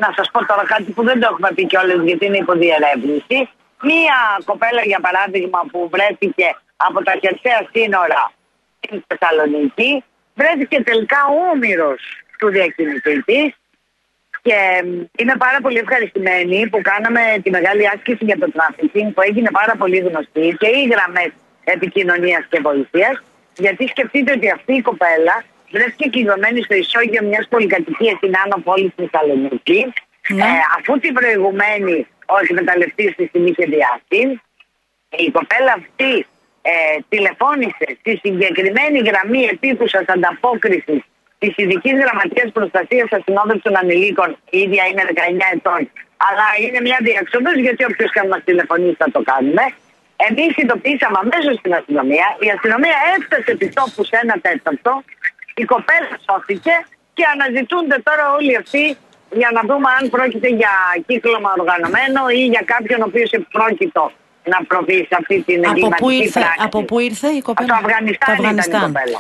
να σας πω τώρα κάτι που δεν το έχουμε πει κιόλας γιατί είναι υποδιερεύνηση. Μία κοπέλα, για παράδειγμα, που βρέθηκε από τα χερσαία σύνορα στην Θεσσαλονίκη, βρέθηκε τελικά όμηρος του διακινητή της. Και είμαι πάρα πολύ ευχαριστημένη που κάναμε τη μεγάλη άσκηση για το τράφικινγκ, που έγινε πάρα πολύ γνωστή, και οι γραμμές επικοινωνίας και βοήθειας. Γιατί σκεφτείτε ότι αυτή η κοπέλα βρέθηκε κυκλωμένη στο ισόγειο μιας πολυκατοικίας στην Άνω Πόλη στη Θεσσαλονίκη, αφού την προηγουμένη ο εκμεταλλευτής της την είχε διάσει. Η κοπέλα αυτή τηλεφώνησε στη συγκεκριμένη γραμμή επίκουσας ανταπόκρισης της Ειδικής Γραμματείας Προστασίας Ασυνόδευτων Ανηλίκων. Η ίδια είναι 19 ετών, αλλά είναι μια διαξόδος, γιατί όποιος και αν μας τηλεφωνήσει θα το κάνουμε. Εμείς ειδοποιήσαμε αμέσως στην αστυνομία. Η αστυνομία έφτασε επί τόπου σε 1/4. Η κοπέλα σώθηκε και αναζητούνται τώρα όλοι αυτοί για να δούμε αν πρόκειται για κύκλωμα οργανωμένο ή για κάποιον ο οποίος επρόκειτο να προβεί σε αυτή την εγκληματική πράξη. Από πού ήρθε η κοπέλα? Από το Αφγανιστάν. Ήταν η κοπέλα.